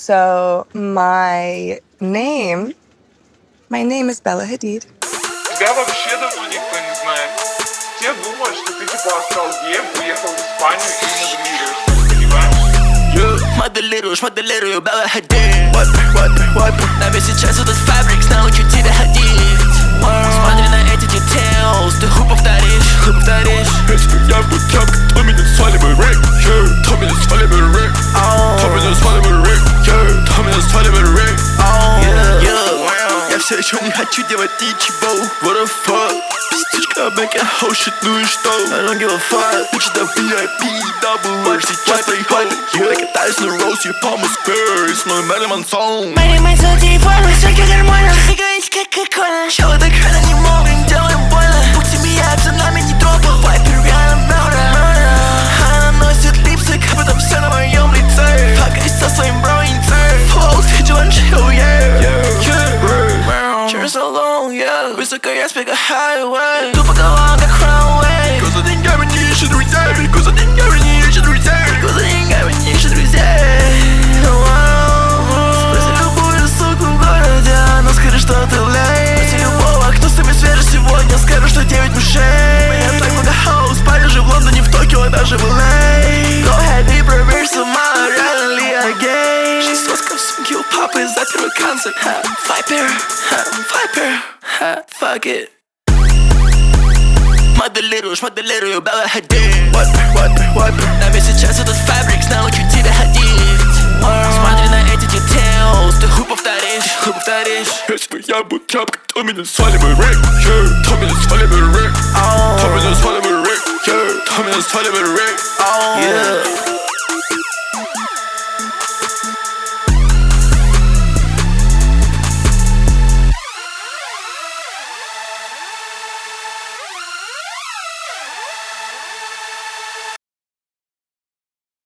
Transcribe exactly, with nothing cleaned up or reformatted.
So my name, my name is Bella Hadid. Тебя вообще давно никто не знает. Все думают, что ты типа остал геем, уехал в Испанию и мигрируешь, понимаешь? Моделирую, моделирую Bella Hadid. На весь сейчас этот фабрикс научу тебя ходить. Смотри на эти details, ты хуй повторишь, хуй повторишь. Если бы я был тряпка, то меня звали бы Рик, yeah. То меня звали бы Рик, то меня звали бы Рик, yeah. То меня звали бы Рик, yeah, yeah. Я все еще не хочу делать ничего. What the fuck? Пиздючка, making whole shit, ну и что? I don't give a fuck. Bitch, это ви ай пи, double. Сейчас приходит, я катаюсь на роусе, Palm Spurs, мой Marilyn Manson. Мои мысли формы, всякие гормоны. Двигаюсь как Кока-Кола. Шоу так рано не могут, делаем больно. Путь смеяться, нами не тропал. Вайпер реально murder. Она носит липстик, а потом все на моем лице. Факаюсь со своим броинцем. Флоу, vigilant, chill, yeah. Cheers alone, yeah. Высоко я спека highway. Тупо голова как runway. Cause за деньгами не ищет друзей, cause за деньгами не ищет друзей, cause за деньгами не ищет друзей. Спроси любую суку в городе, она скажет, что ты лей. Спроси любого, кто с тобой свежий сегодня, скажет, что девять мышей. Меня так много хаус, в Париже, в Лондоне, в Токио, даже в эл эй. Go ahead и проверь сама, реально ли я гей. Шестьсотка в сумке у папы за первый концерт. Viper, Viper, fuck it. Моделируешь, моделирую Bella Hadid. На весь сейчас этот фабрикс научу тебя ходить. Смотри на эти details, ты хуй повторишь, хуй повторишь. Если бы я был тряпка, то меня звали бы Рик, yeah. То меня звали бы Рик, то меня звали бы Рик, yeah. То меня звали бы Рик, yeah.